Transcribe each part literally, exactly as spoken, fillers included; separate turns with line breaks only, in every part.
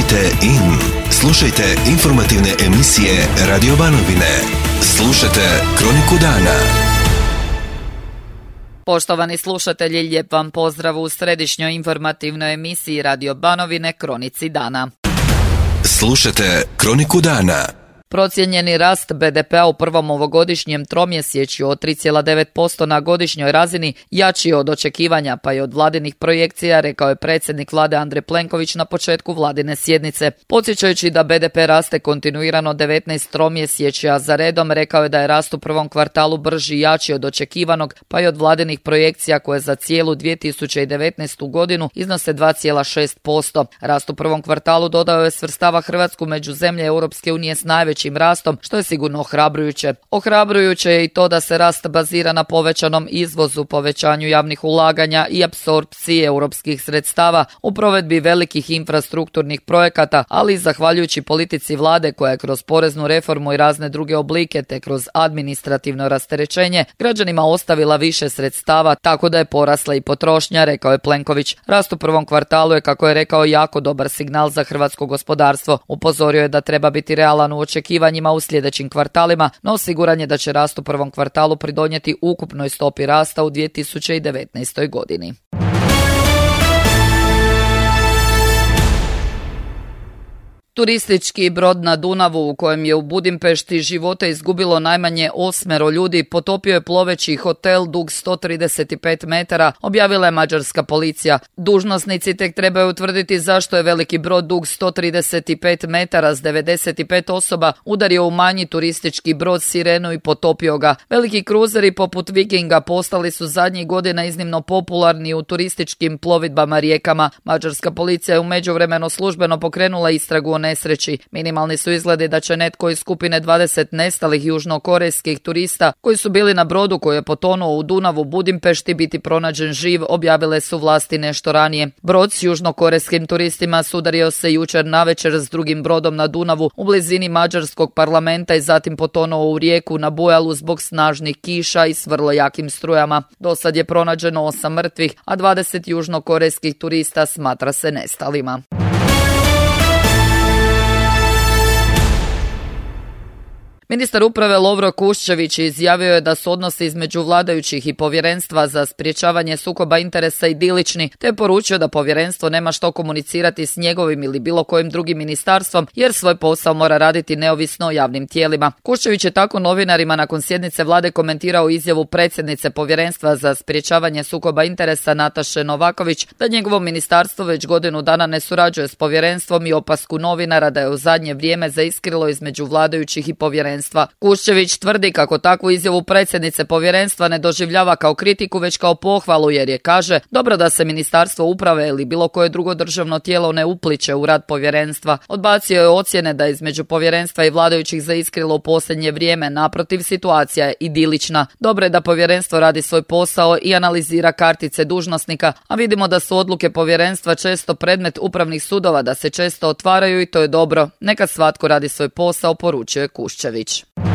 Kliknite in. Slušajte informativne emisije Radio Banovine. Slušajte Kroniku dana.
Poštovani slušatelji, lijep vam pozdrav u središnjoj informativnoj emisiji Radio Banovine Kronici dana.
Slušajte Kroniku dana.
Procijenjeni rast be de pea u prvom ovogodišnjem tromjesečju od tri zarez devet posto na godišnjoj razini jači od očekivanja pa i od vladinih projekcija, rekao je predsjednik vlade Andrej Plenković na početku vladine sjednice. Podsjećajući da be de pe raste kontinuirano devetnaest tromjesečja za redom, rekao je da je rast u prvom kvartalu brži i jači od očekivanog pa i od vladinih projekcija koje za cijelu dvije tisuće devetnaestu godinu iznose dva zarez šest posto. Rast u prvom kvartalu, dodao je, svrstava Hrvatsku među zemlje Europske unije s najvećim rastom, što je sigurno ohrabrujuće. Ohrabrujuće je i to da se rast bazira na povećanom izvozu, povećanju javnih ulaganja i apsorpciji europskih sredstava u provedbi velikih infrastrukturnih projekata, ali i zahvaljujući politici vlade koja je kroz poreznu reformu i razne druge oblike te kroz administrativno rasterećenje građanima ostavila više sredstava, tako da je porasla i potrošnja, rekao je Plenković. Rast u prvom kvartalu je, kako je rekao, jako dobar signal za hrvatsko gospodarstvo. Upozorio je da treba biti realan u očekivanjima u sljedećim kvartalima, no siguran je da će rast u prvom kvartalu pridonijeti ukupnoj stopi rasta u dvije tisuće devetnaestoj godini. Turistički brod na Dunavu u kojem je u Budimpešti živote izgubilo najmanje osmero ljudi potopio je ploveći hotel dug sto trideset pet metara, objavila je mađarska policija. Dužnosnici tek trebaju utvrditi zašto je veliki brod dug sto trideset pet metara s devedeset pet osoba udario u manji turistički brod Sirenu i potopio ga. Veliki kruzeri poput Vikinga postali su zadnjih godina iznimno popularni u turističkim plovidbama rijekama. Mađarska policija je u međuvremenu službeno pokrenula istragu o nesreći. Minimalni su izgledi da će netko iz skupine dvadeset nestalih južnokorejskih turista koji su bili na brodu koji je potonuo u Dunavu Budimpešti biti pronađen živ, objavile su vlasti nešto ranije. Brod s južnokorejskim turistima sudario se jučer navečer s drugim brodom na Dunavu u blizini mađarskog parlamenta i zatim potonuo u rijeku na Bujalu zbog snažnih kiša i s vrlo jakim strujama. Do sad je pronađeno osam mrtvih, a dvadeset južnokorejskih turista smatra se nestalima. Ministar uprave Lovro Kuščević izjavio je da su odnosi između vladajućih i povjerenstva za sprječavanje sukoba interesa idilični, te je poručio da povjerenstvo nema što komunicirati s njegovim ili bilo kojim drugim ministarstvom, jer svoj posao mora raditi neovisno o javnim tijelima. Kuščević je tako novinarima nakon sjednice vlade komentirao izjavu predsjednice povjerenstva za sprječavanje sukoba interesa Nataše Novaković da njegovo ministarstvo već godinu dana ne surađuje s povjerenstvom i opasku novinara da je u zadnje vrijeme zaiskrilo između vladajućih i povjerenstva. Kuščević tvrdi kako takvu izjavu predsjednice povjerenstva ne doživljava kao kritiku već kao pohvalu, jer je, kaže, dobro da se Ministarstvo uprave ili bilo koje drugo državno tijelo ne upliće u rad povjerenstva. Odbacio je ocjene da je između povjerenstva i vladajućih zaiskrilo u posljednje vrijeme, naprotiv, situacija je idilična. Dobro je da povjerenstvo radi svoj posao i analizira kartice dužnosnika, a vidimo da su odluke povjerenstva često predmet upravnih sudova, da se često otvaraju i to je dobro. Neka svatko radi svoj posao, poručio je Kuščević.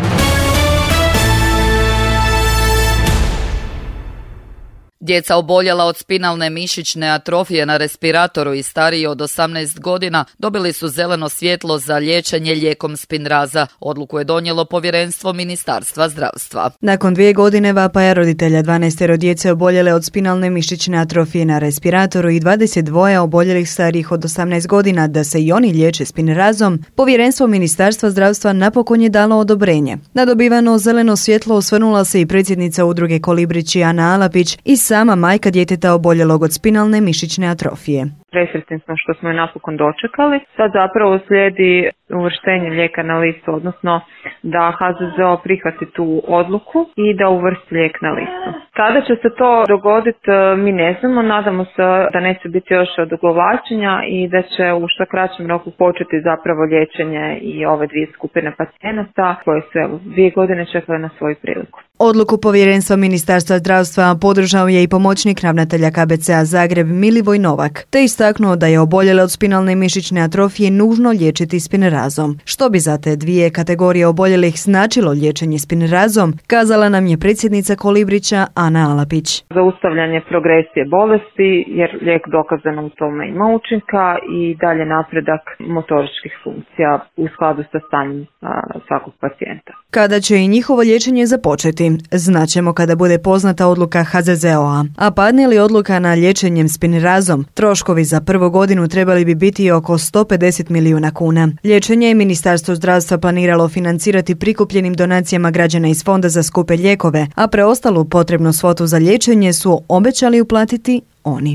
Djeca oboljela od spinalne mišićne atrofije na respiratoru i stariji od osamnaest godina dobili su zeleno svjetlo za liječenje lijekom Spinraza. Odluku je donijelo povjerenstvo Ministarstva zdravstva.
Nakon dvije godine vapaja roditelja dvanaestero djece oboljele od spinalne mišićne atrofije na respiratoru i dvadeset dva oboljelih starijih od osamnaest godina da se i oni liječe Spinrazom, povjerenstvo Ministarstva zdravstva napokon je dalo odobrenje. Na dobivano zeleno svjetlo osvrnula se i predsjednica udruge Kolibrići Ana Alapić i sama majka djeteta oboljelog od spinalne mišićne atrofije.
Presretni smo što smo je napokon dočekali. Sad zapravo slijedi uvrštenje lijeka na listu, odnosno da ha ze ze o prihvati tu odluku i da uvrsti lijek na listu. Kada će se to dogoditi, mi ne znamo. Nadamo se da neće biti još odugovlačenja i da će u što kraćem roku početi zapravo liječenje i ove dvije skupine pacijenata koje su evo, dvije godine čekale na svoju priliku.
Odluku povjerenstva Ministarstva zdravstva podržao je i pomoćnik ravnatelja ka be ce a Zagreb Milivoj Novak, te istaknuo istaknuo da je oboljele od spinalne mišićne atrofije nužno liječiti spinerazom. Što bi za te dvije kategorije oboljelih značilo liječenje spinerazom, kazala nam je predsjednica Kolibrića Ana Alapić.
Zaustavljanje progresije bolesti, jer lijek dokazano u tome ima učinka, i dalje napredak motoričkih funkcija u skladu sa stanjem svakog pacijenta.
Kada će i njihovo liječenje započeti, znaćemo kada bude poznata odluka H Z Z O-a. A padne li odluka na liječenjem spinerazom, troškovi za prvu godinu trebali bi biti oko sto pedeset milijuna kuna. Liječenje je Ministarstvo zdravstva planiralo financirati prikupljenim donacijama građana iz Fonda za skupe lijekove, a preostalu potrebnu svotu za liječenje su obećali uplatiti oni.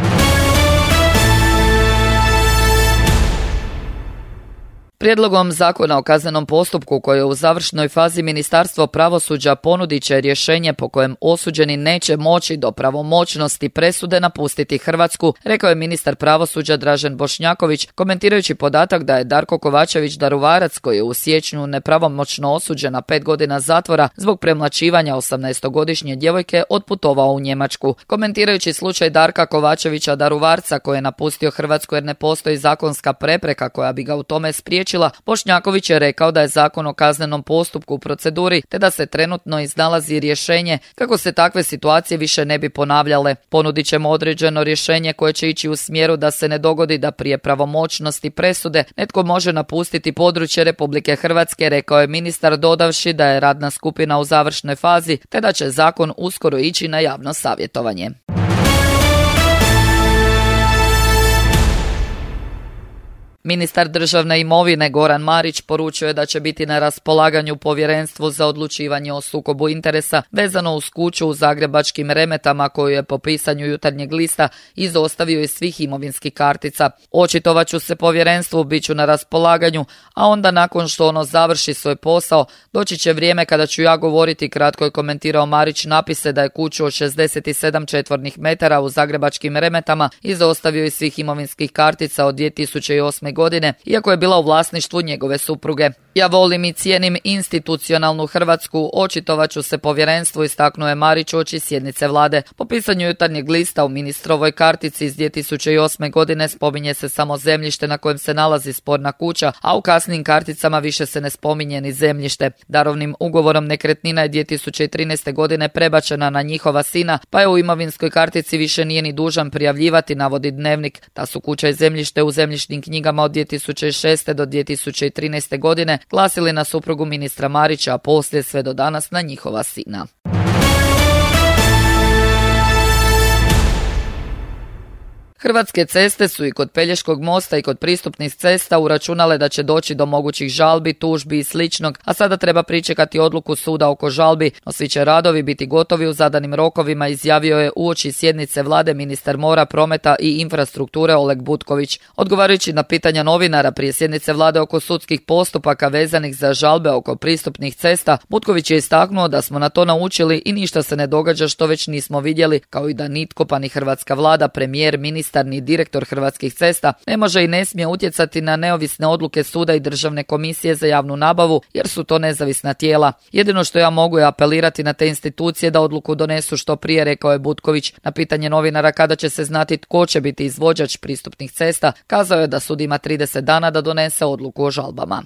Prijedlogom zakona o kaznenom postupku koji je u završnoj fazi Ministarstvo pravosuđa ponudit će rješenje po kojem osuđeni neće moći do pravomoćnosti presude napustiti Hrvatsku, rekao je ministar pravosuđa Dražen Bošnjaković, komentirajući podatak da je Darko Kovačević Daruvarac, koji je u siječnju nepravomoćno osuđen na pet godina zatvora zbog premlaćivanja osamnaestogodišnje djevojke, otputovao u Njemačku. Komentirajući slučaj Darka Kovačevića Daruvarca, koji je napustio Hrvatsku jer ne postoji zakonska prepreka koja bi ga u tome spriječila, Bošnjaković je rekao da je zakon o kaznenom postupku u proceduri te da se trenutno iznalazi rješenje kako se takve situacije više ne bi ponavljale. Ponudit ćemo određeno rješenje koje će ići u smjeru da se ne dogodi da prije pravomoćnosti presude netko može napustiti područje Republike Hrvatske, rekao je ministar, dodavši da je radna skupina u završnoj fazi te da će zakon uskoro ići na javno savjetovanje. Ministar državne imovine Goran Marić poručio je da će biti na raspolaganju Povjerenstvu za odlučivanje o sukobu interesa vezano uz kuću u zagrebačkim Remetama koju je po pisanju Jutarnjeg lista izostavio iz svih imovinskih kartica. Očitovat ću se povjerenstvu, bit ću na raspolaganju, a onda nakon što ono završi svoj posao, doći će vrijeme kada ću ja govoriti, kratko je komentirao Marić napise da je kuću od šezdeset sedam četvornih metara u zagrebačkim Remetama izostavio iz svih imovinskih kartica od dvije tisuće osme godine, iako je bila u vlasništvu njegove supruge. Ja volim i cijenim institucionalnu Hrvatsku, očitovat ću se povjerenstvu, istaknuo je Marić uoči sjednice vlade. Po pisanju Jutarnjeg lista u ministrovoj kartici iz dvije tisuće osme godine spominje se samo zemljište na kojem se nalazi sporna kuća, a u kasnijim karticama više se ne spominje ni zemljište. Darovnim ugovorom nekretnina je dvije tisuće trinaeste godine prebačena na njihova sina, pa je u imovinskoj kartici više nije ni dužan prijavljivati, navodi Dnevnik. Ta su kuća i zemljište u zemljišnim knjigama od dvije tisuće šeste do dvije tisuće trinaeste godine glasili na suprugu ministra Marića, a poslije sve do danas na njihova sina. Hrvatske ceste su i kod Pelješkog mosta i kod pristupnih cesta uračunale da će doći do mogućih žalbi, tužbi i sličnog, a sada treba pričekati odluku suda oko žalbi, no svi će radovi biti gotovi u zadanim rokovima, izjavio je uoči sjednice vlade ministar mora, prometa i infrastrukture Oleg Butković. Odgovarajući na pitanja novinara prije sjednice vlade oko sudskih postupaka vezanih za žalbe oko pristupnih cesta, Butković je istaknuo da smo na to naučili i ništa se ne događa što već nismo vidjeli, kao i da nitko, pa ni hrvatska vlada, premijer, ministar ni direktor Hrvatskih cesta ne može i ne smije utjecati na neovisne odluke suda i Državne komisije za javnu nabavu, jer su to nezavisna tijela. Jedino što ja mogu je apelirati na te institucije da odluku donesu što prije, rekao je Butković. Na pitanje novinara kada će se znati tko će biti izvođač pristupnih cesta, kazao je da sud ima trideset dana da donese odluku o žalbama.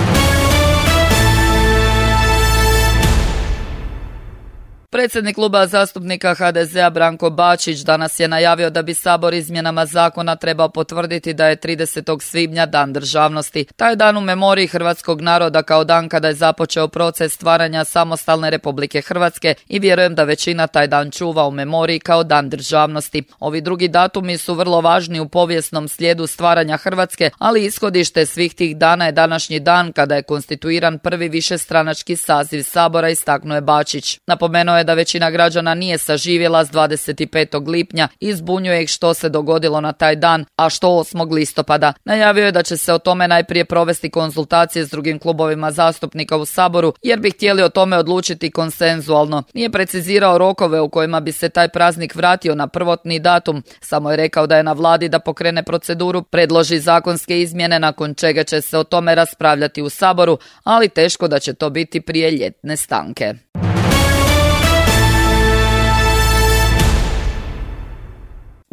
Predsjednik kluba zastupnika H D Z-a Branko Bačić danas je najavio da bi Sabor izmjenama zakona trebao potvrditi da je tridesetog svibnja Dan državnosti. Taj je dan u memoriji hrvatskog naroda kao dan kada je započeo proces stvaranja samostalne Republike Hrvatske i vjerujem da većina taj dan čuva u memoriji kao Dan državnosti. Ovi drugi datumi su vrlo važni u povijesnom slijedu stvaranja Hrvatske, ali ishodište svih tih dana je današnji dan kada je konstituiran prvi višestranački saziv Sabora, istaknuo je Bačić. Napomenuo je da većina građana nije saživjela s dvadeset petog lipnja i zbunjuje ih što se dogodilo na taj dan, a što osmog listopada. Najavio je da će se o tome najprije provesti konzultacije s drugim klubovima zastupnika u Saboru, jer bi htjeli o tome odlučiti konsenzualno. Nije precizirao rokove u kojima bi se taj praznik vratio na prvotni datum, samo je rekao da je na vladi da pokrene proceduru, predloži zakonske izmjene, nakon čega će se o tome raspravljati u Saboru, ali teško da će to biti prije ljetne stanke.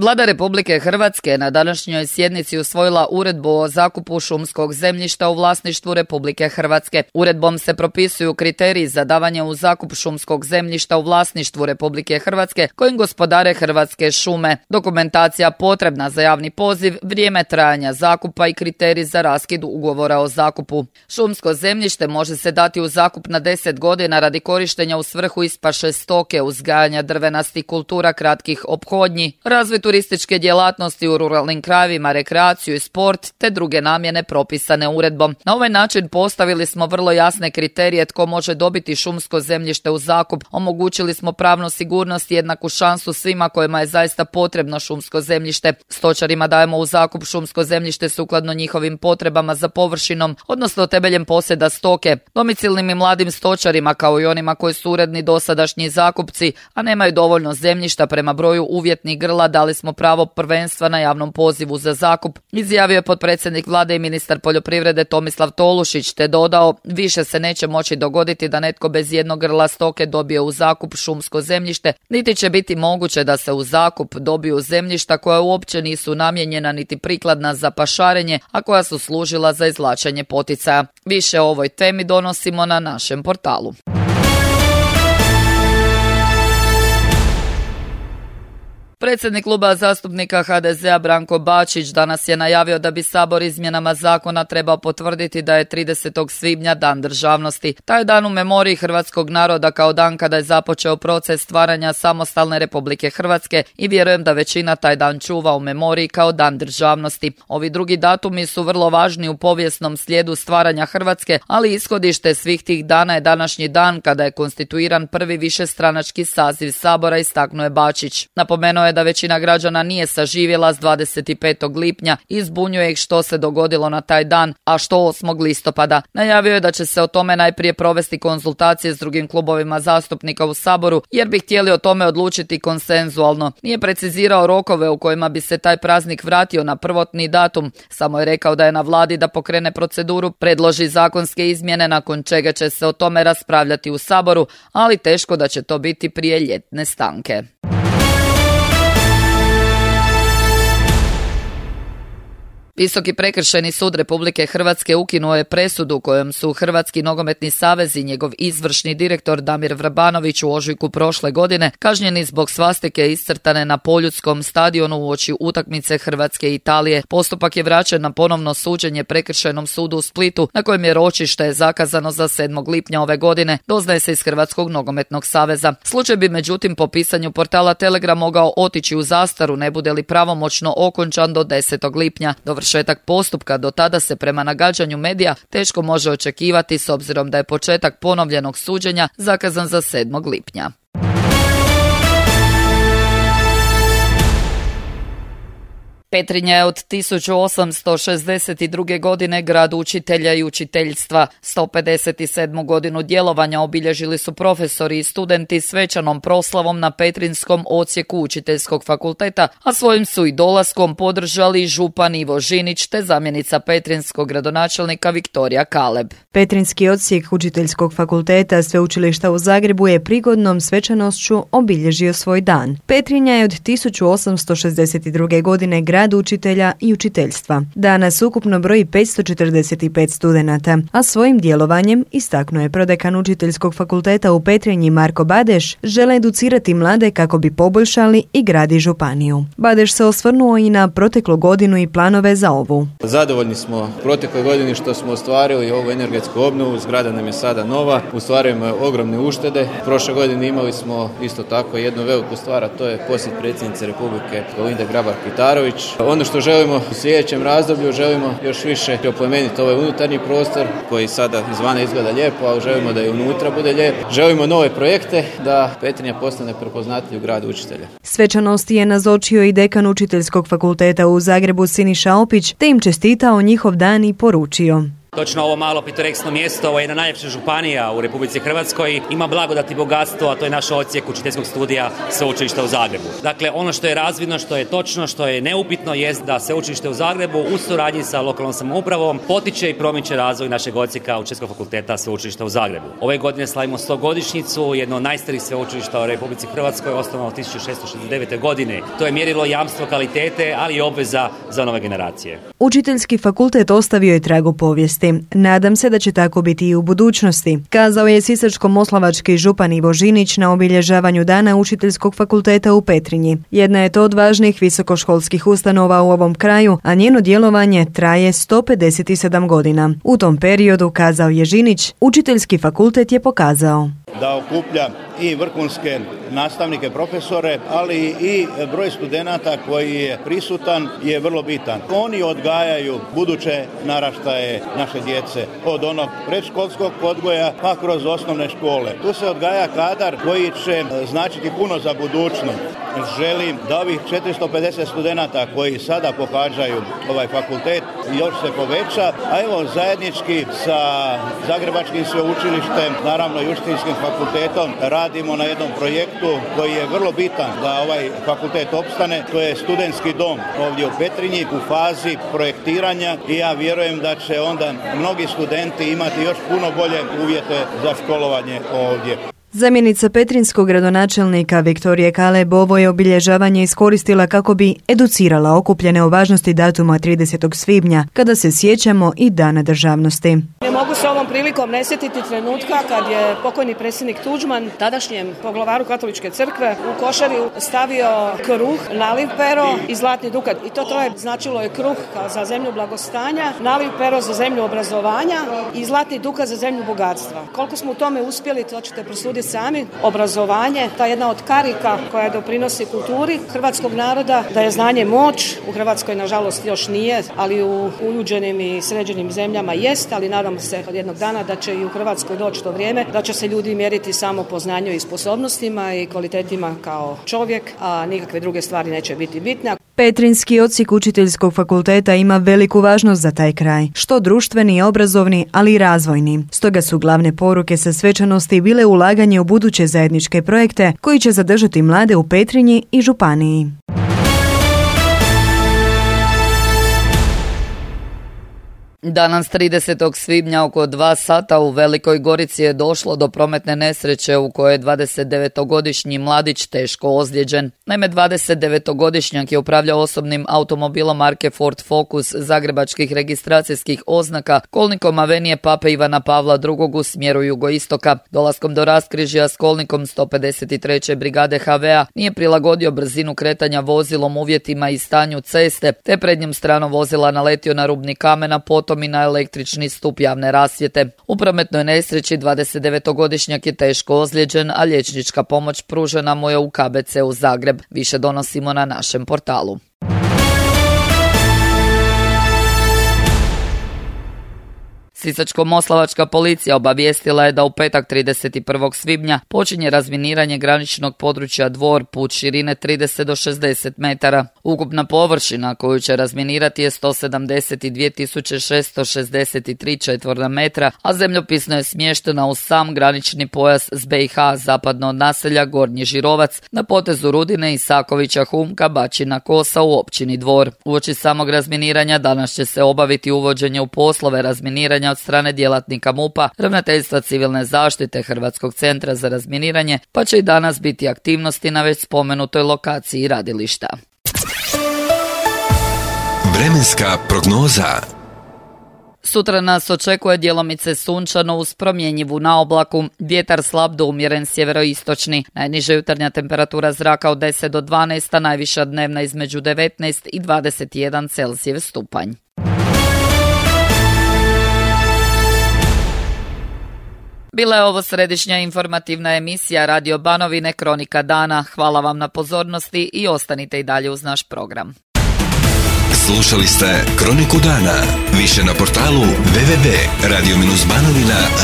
Vlada Republike Hrvatske na današnjoj sjednici usvojila uredbu o zakupu šumskog zemljišta u vlasništvu Republike Hrvatske. Uredbom se propisuju kriteriji za davanje u zakup šumskog zemljišta u vlasništvu Republike Hrvatske kojim gospodare Hrvatske šume, dokumentacija potrebna za javni poziv, vrijeme trajanja zakupa i kriterij za raskid ugovora o zakupu. Šumsko zemljište može se dati u zakup na deset godina radi korištenja u svrhu ispaše stoke, uzgajanja drvenastih kultura kratkih ophodnji, razvoj turističke djelatnosti u ruralnim krajevima, rekreaciju i sport te druge namjene propisane uredbom. Na ovaj način postavili smo vrlo jasne kriterije tko može dobiti šumsko zemljište u zakup, omogućili smo pravnu sigurnost i jednaku šansu svima kojima je zaista potrebno šumsko zemljište. Stočarima dajemo u zakup šumsko zemljište sukladno njihovim potrebama za površinom, odnosno temeljem posjeda stoke. Domicilnim i mladim stočarima kao i onima koji su uredni dosadašnji zakupci, a nemaju dovoljno zemljišta prema broju uvjetnih grla, dali smo pravo prvenstva na javnom pozivu za zakup, izjavio je potpredsjednik Vlade i ministar poljoprivrede Tomislav Tolušić, te dodao, više se neće moći dogoditi da netko bez jednog grla stoke dobije u zakup šumsko zemljište, niti će biti moguće da se u zakup dobiju zemljišta koja uopće nisu namijenjena niti prikladna za pašarenje, a koja su služila za izvlačenje poticaja. Više o ovoj temi donosimo na našem portalu. Predsjednik kluba zastupnika ha de zea Branko Bačić danas je najavio da bi Sabor izmjenama zakona trebao potvrditi da je tridesetog svibnja Dan državnosti. Taj je dan u memoriji hrvatskog naroda kao dan kada je započeo proces stvaranja samostalne Republike Hrvatske i vjerujem da većina taj dan čuva u memoriji kao Dan državnosti. Ovi drugi datumi su vrlo važni u povijesnom slijedu stvaranja Hrvatske, ali ishodište svih tih dana je današnji dan kada je konstituiran prvi višestranački saziv Sabora, istaknuo je Bačić. Napomenuo je da većina građana nije saživjela s dvadeset petog lipnja i zbunjuje ih što se dogodilo na taj dan, a što osmog listopada. Najavio je da će se o tome najprije provesti konzultacije s drugim klubovima zastupnika u Saboru, jer bi htjeli o tome odlučiti konsenzualno. Nije precizirao rokove u kojima bi se taj praznik vratio na prvotni datum, samo je rekao da je na Vladi da pokrene proceduru, predloži zakonske izmjene nakon čega će se o tome raspravljati u Saboru, ali teško da će to biti prije ljetne stanke. Visoki prekršajni sud Republike Hrvatske ukinuo je presudu kojom su Hrvatski nogometni savez i njegov izvršni direktor Damir Vrbanović u ožujku prošle godine kažnjeni zbog svastike iscrtane na Poljudskom stadionu uoči utakmice Hrvatske i Italije. Postupak je vraćen na ponovno suđenje Prekršajnom sudu u Splitu, na kojem je ročište zakazano za sedmog lipnja ove godine, doznaje se iz Hrvatskog nogometnog saveza. Slučaj bi međutim po pisanju portala Telegram mogao otići u zastaru, ne bude li pravomoćno okončan do desetog lipnja. Dovršetak postupka do tada se prema nagađanju medija teško može očekivati s obzirom da je početak ponovljenog suđenja zakazan za sedmog lipnja. Petrinja je od tisuću osamsto šezdeset druge. godine grad učitelja i učiteljstva. sto pedeset sedmu. godinu djelovanja obilježili su profesori i studenti svečanom proslavom na Petrinjskom odsjeku Učiteljskog fakulteta, a svojim su i dolaskom podržali župan Ivo Žinić te zamjenica petrinjskog gradonačelnika Viktorija Kaleb.
Petrinjski odsjek Učiteljskog fakulteta Sveučilišta u Zagrebu je prigodnom svečanošću obilježio svoj dan. Petrinja je od tisuću osamsto šezdeset druge. godine grad učitelja i učiteljstva. Danas ukupno broji petsto četrdeset pet studenata, a svojim djelovanjem, istaknuo je prodekan Učiteljskog fakulteta u Petrinji Marko Badeš, žele educirati mlade kako bi poboljšali i grad i županiju. Badeš se osvrnuo i na proteklu godinu i planove za ovu.
Zadovoljni smo protekloj godini što smo ostvarili ovu energetsku obnovu, zgrada nam je sada nova, ostvarujemo ogromne uštede. Prošle godine imali smo isto tako jednu veliku stvar, a to je posjet predsjednice Republike Kolinde Grabar-Kitarović. Ono što želimo u sljedećem razdoblju, želimo još više oplemeniti ovaj unutarnji prostor koji sada izvana izgleda lijepo, ali želimo da i unutra bude lijep. Želimo nove projekte, da Petrinja postane prepoznatljiv grad učitelja.
Svečanosti je nazočio i dekan Učiteljskog fakulteta u Zagrebu Siniša Opić, te im čestitao njihov dan i poručio:
Točno ovo malo pitoreksno mjesto, ovo je jedna najljepša županija u Republici Hrvatskoj, ima blagodat i bogatstvo, a to je naš odsjek učiteljskog studija Sveučilišta u Zagrebu. Dakle, ono što je razvidno, što je točno, što je neupitno jest da Sveučilište u Zagrebu u suradnji sa lokalnom samoupravom potiče i promiče razvoj našeg odsjeka Učiteljskog fakulteta Sveučilišta u Zagrebu. Ove godine slavimo stogodišnjicu, jedno od najstarijih sveučilišta u Republici Hrvatskoj, osnovano tisuću šessto šezdeset devete. godine. To je mjerilo jamstvo kvalitete, ali i obveza za nove generacije.
Učiteljski fakultet ostavio je trag u povijesti. Nadam se da će tako biti i u budućnosti, kazao je sisačko-moslavački župan Ivo Žinić na obilježavanju Dana Učiteljskog fakulteta u Petrinji. Jedna je to od važnih visokoškolskih ustanova u ovom kraju, a njeno djelovanje traje sto pedeset sedam godina. U tom periodu, kazao je Žinić, Učiteljski fakultet je pokazao
da okuplja i vrhunske nastavnike, profesore, ali i broj studenata koji je prisutan je vrlo bitan. Oni odgajaju buduće naraštaje naše djece, od onog predškolskog odgoja pa kroz osnovne škole. Tu se odgaja kadar koji će značiti puno za budućnost. Želim da ovih četiristo pedeset studenata koji sada pohađaju ovaj fakultet još se poveća, a evo zajednički sa Zagrebačkim sveučilištem, naravno i Učiteljskim fakultetom, radimo na jednom projektu koji je vrlo bitan da ovaj fakultet opstane. To je studentski dom ovdje u Petrinji u fazi projektiranja i ja vjerujem da će onda mnogi studenti imati još puno bolje uvjete za školovanje ovdje.
Zamjenica petrinskog gradonačelnika Viktorije Kaleb ovo je obilježavanje iskoristila kako bi educirala okupljene o važnosti datuma tridesetog svibnja, kada se sjećamo i Dana državnosti.
Ne mogu se ovom prilikom ne sjetiti trenutka kad je pokojni predsjednik Tuđman, tadašnjem poglavaru Katoličke crkve, u košaru stavio kruh, naliv pero i zlatni dukat. I to troje značilo je kruh kao za zemlju blagostanja, naliv pero za zemlju obrazovanja i zlatni dukat za zemlju bogatstva. Koliko smo u tome uspjeli, to ćete prosuditi sami. Obrazovanje, ta jedna od karika koja doprinosi kulturi hrvatskog naroda, da je znanje moć. U Hrvatskoj, nažalost, još nije, ali u uljuđenim i sređenim zemljama jest, ali nadam se od jednog dana da će i u Hrvatskoj doći to vrijeme, da će se ljudi mjeriti samo po znanju i sposobnostima i kvalitetima kao čovjek, a nikakve druge stvari neće biti bitne.
Petrinski odsjek Učiteljskog fakulteta ima veliku važnost za taj kraj, što društveni i obrazovni, ali i razvojni. Stoga su glavne poruke sa svečanosti bile ulaganje u buduće zajedničke projekte koji će zadržati mlade u Petrinji i županiji.
Danas tridesetog svibnja oko dva sata u Velikoj Gorici je došlo do prometne nesreće u kojoj je dvadesetdevetogodišnji mladić teško ozlijeđen. Naime, dvadesetdevetogodišnjak je upravljao osobnim automobilom marke Ford Focus zagrebačkih registracijskih oznaka kolnikom avenije Pape Ivana Pavla drugog u smjeru jugoistoka. Dolaskom do raskrižja s kolnikom sto pedeset treće brigade H V-a nije prilagodio brzinu kretanja vozilom uvjetima i stanju ceste, te prednjom stranom vozila naletio na rubni kamen, a potom i na električni stup javne rasvjete. U prometnoj nesreći dvadesetdevetogodišnjak je teško ozlijeđen, a liječnička pomoć pružena mu je u K B C u Zagreb. Više donosimo na našem portalu. Sisačko-moslavačka policija obavijestila je da u petak trideset prvog svibnja počinje razminiranje graničnog područja Dvor, put širine trideset do šezdeset metara. Ukupna površina koju će razminirati je sto sedamdeset dvije tisuće šesto šezdeset tri četvorna metra, a zemljopisno je smještena u sam granični pojas s B i H zapadno od naselja Gornji Žirovac na potezu Rudine, Isakovića, Humka, Bačina, Kosa u općini Dvor. Uoči samog razminiranja danas će se obaviti uvođenje u poslove razminiranja od strane djelatnika MUP-a, Ravnateljstva civilne zaštite Hrvatskog centra za razminiranje, pa će i danas biti aktivnosti na već spomenutoj lokaciji radilišta.
Vremenska prognoza.
Sutra nas očekuje djelomice sunčano uz promjenjivu na oblaku, vjetar slab do umjeren sjeveroistočni, najniža jutarnja temperatura zraka od deset do dvanaest, a najviša dnevna između devetnaest i dvadeset jedan Celsijev stupanj. Bila je ovo središnja informativna emisija Radio Banovine Kronika dana. Hvala vam na pozornosti i ostanite i dalje uz naš program.
Slušali ste Kroniku dana. Više na portalu w w w tačka radio banovina